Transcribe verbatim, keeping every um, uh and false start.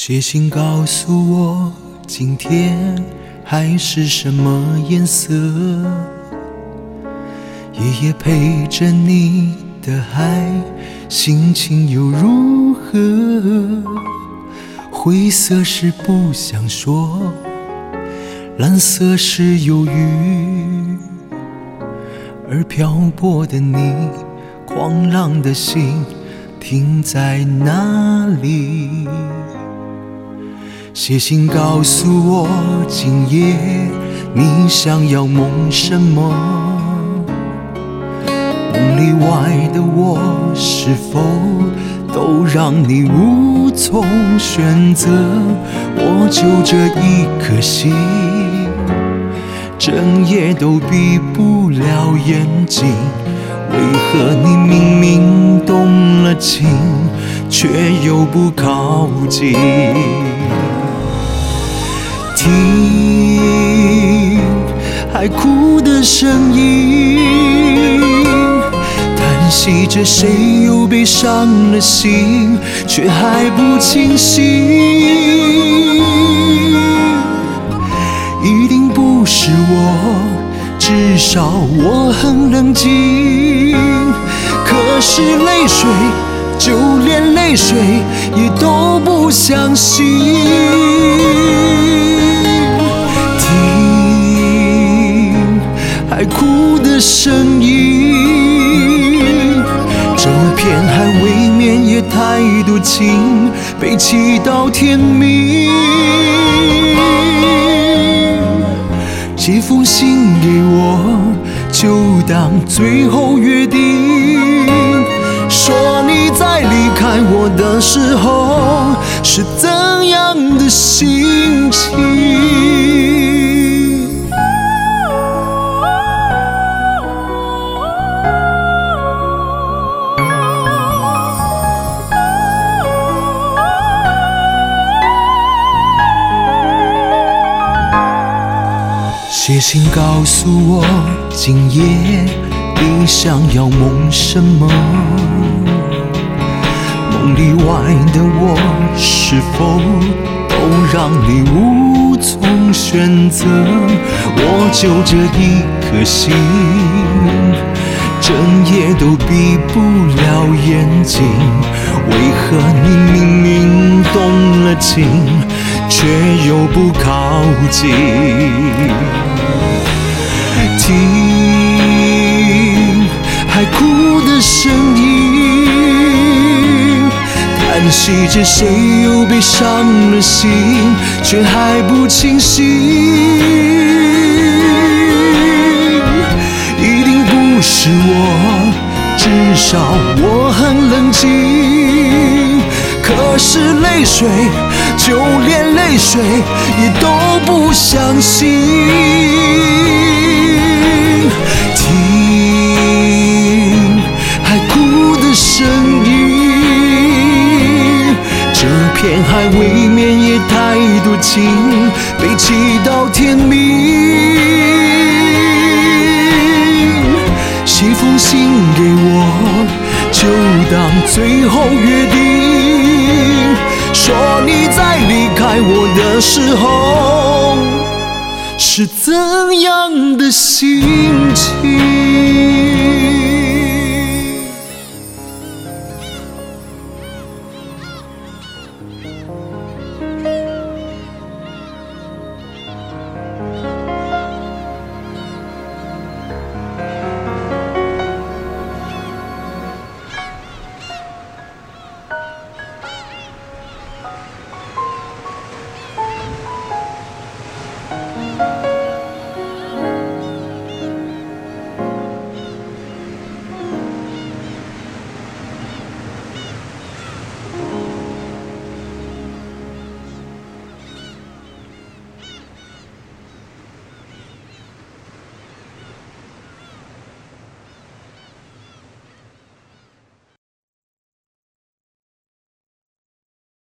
写信告诉我今天海是什么颜色，夜夜陪着你的海心情又如何？灰色是不想说，蓝色是忧郁，而漂泊的你，狂浪的心停在哪里？写信告诉我今夜你想要梦什么，梦里外的我是否都让你无从选择？我就这一颗心，整夜都闭不了眼睛，为何你明明动了情，却又不靠近？听海哭的声音，叹息着谁又被伤了心，却还不清醒。一定不是我，至少我很冷静。可是泪水，就连泪水也都不相信。听海哭的声音，这片海未免也太多情，被气到天明。写封信给我，就当最后约定，说你在离开我的时候是怎样的心情。写信告诉我今夜你想要梦什么，梦里外的我是否都让你无从选择？我就这一颗心，整夜都闭不了眼睛，为何你明明动了情，却又不靠近？听海哭的声音，叹息着谁又被伤了心，却还不清醒。一定不是我，至少我很冷静。可是泪水，就连泪水也都不相信。听海哭的声音，这片海未免也太多情，被气到天明。写封信给我，就当最后约定，说你在离开我的时候是怎样的心情。